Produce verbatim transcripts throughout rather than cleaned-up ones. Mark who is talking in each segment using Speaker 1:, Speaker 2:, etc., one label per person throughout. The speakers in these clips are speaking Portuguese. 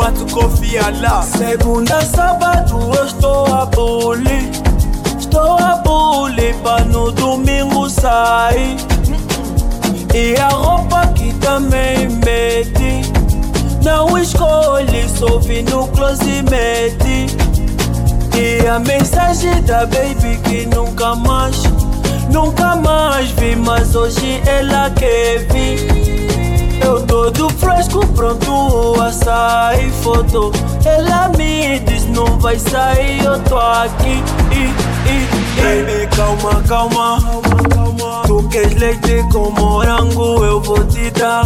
Speaker 1: quatro confia lá.
Speaker 2: Segunda, sábado eu estou a bully. Estou a bully pra no domingo sair. E a roupa que também mete, não escolhe, só vi no closet mete. E a mensagem da baby que nunca mais, nunca mais vi, mas hoje ela quer vir. Eu todo fresco, pronto a sair foto. Ela me diz não vai sair, eu tô aqui. I, I, I. Baby, calma, calma, calma. Tu queres leite com morango, eu vou te dar.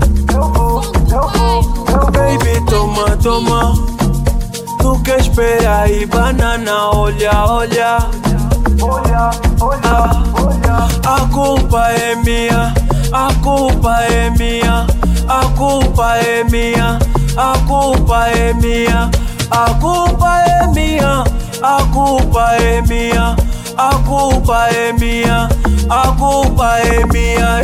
Speaker 2: Baby, toma, toma. Tu queres espera aí, banana, olha, olha. Ah, a culpa é minha, a culpa é minha, a culpa é minha, a culpa é minha, a culpa é minha, a culpa é minha, a culpa é minha, a culpa é minha.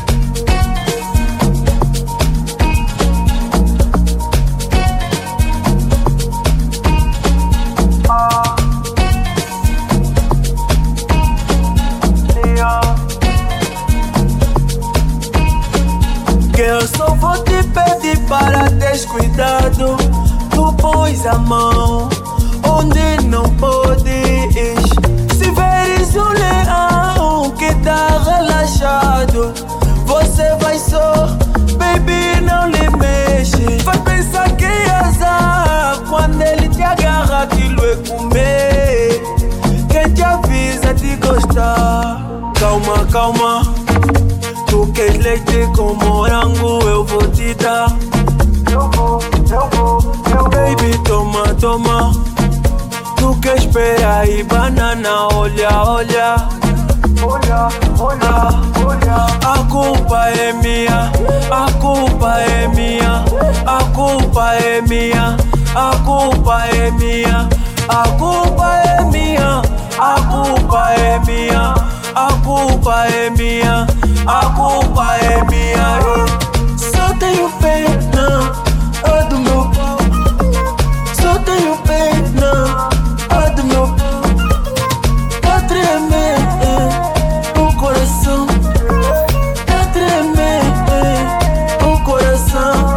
Speaker 2: Que eu só vou te pedir para teres cuidado. Tu pões a mão onde não podes. Se veres um leão que tá relaxado, você vai só, baby, não lhe mexe. Vai pensar que é azar quando ele te agarra, aquilo é comer. Quem te avisa de gostar. Calma, calma. Tu queres leite com morango, eu vou te dar. Eu vou, eu vou, eu vou. Baby, toma, toma. Tu queres espera aí, banana, olha, olha. Olha, olha, olha. A culpa é minha, a culpa é minha, a culpa é minha, a culpa é minha, a culpa é minha, a culpa é minha, a culpa é minha, a culpa é minha. Só tenho pena, a do meu pau. Só tenho pena, a do meu pau. Tá tremendo o coração, tá tremendo o coração.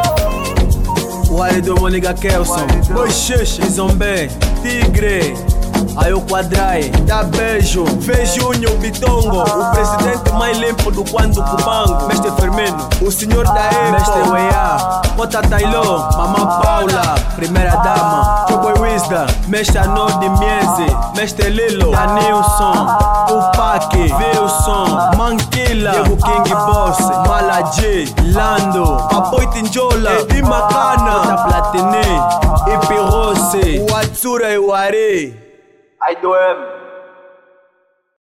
Speaker 1: O aí do Moniga Kelson, Bocheche, Zombé, Tigre. Aí o Quadrai, dá beijo, fez Júnior Bitongo, o presidente mais limpo do Quando Cubango, Mestre Firmino, o senhor da Epo, Mestre Weia, Bota Tailô, Mamã Paula, primeira dama, Choboy Wisda, Mestre Anodi Mieze, Mestre Lilo, Danilson, Tupac, Wilson, Manquila, Diego King Boss, Malaji, Lando, Papoy Tinjola, Edi Macana, Bota Platini, Ipirose, Watsura e Wari.
Speaker 2: I do him.